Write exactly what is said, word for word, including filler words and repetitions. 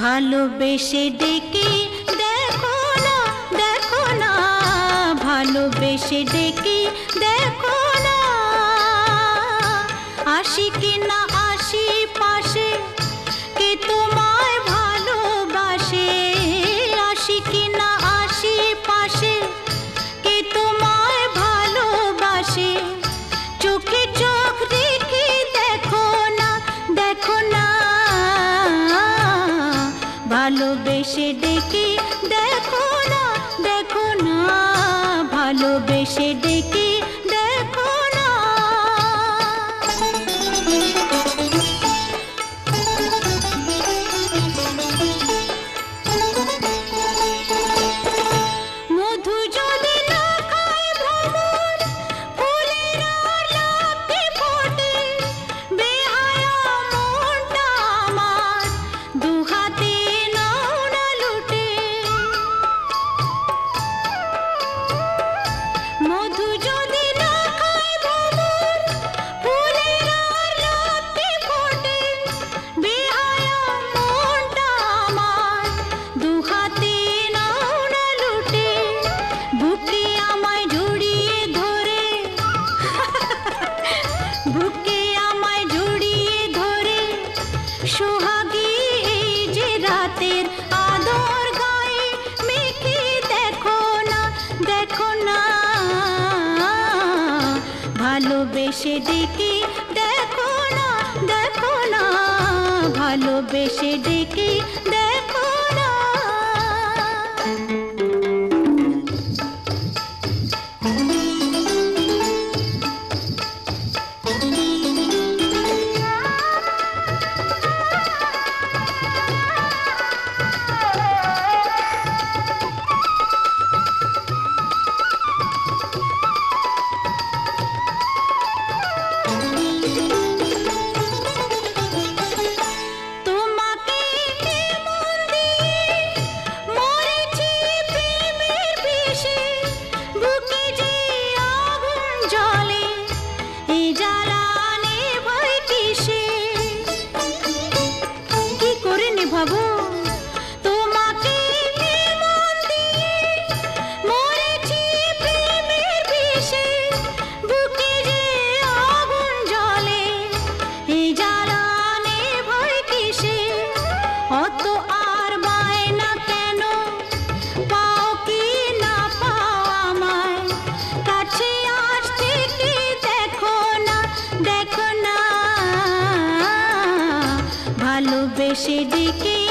ভালোবেসে ডেকে দেখো না, দেখো না, ভালোবেসে ডেকে দেখো না, আসি কিনা আসি পাশে কে তোমায় ভালোবাসে, আসি কিনা আসি পাশে কে তোমায় ভালোবাসে, চোখে চোখ রেখে দেখো না, দেখো না, ভালোবেসে ডেকে দেখো না, দেখো না, ভালোবেসে ডেকে দেখো না। মধু যদি না খায় ভ্রমর, ফুলের আর লাফতে ফোটে, বেহায়া মনটা আমার দুহাতে নাও না লুটে। মধু যদি না খায় ভ্রমর, ফুলের আর লাফতে ফোটে, বেহায়া মনটা আমার দুহাতে নাও না লুটে। বুকে আমায় জড়িয়ে ধরে, বুকে আমায় জড়িয়ে ধরে, সোহাগী এই যে রাতের আদর গায়ে মেখে দেখো না, দেখো না, ভালোবেসে ডেকে দেখো না, দেখো না, ভালোবেসে ডেকে দেখো না। তোমাকে মন দিয়ে মরেছি প্রেমের বিষে, বুকে যে আগুন জ্বলে, এই জ্বালা নেভাই কিসে, কি করে নেভাবো? তোমাকে মন দিয়ে মরেছি প্রেমের বিষে, বুকে যে আগুন জ্বলে, এই জ্বালা নেভাই কিসে, অত আর বায়না কেন, পাও কি না পাও আমায়, কাছে আসতে কি দেখো না, দেখো না, ভালোবেসে ডেকে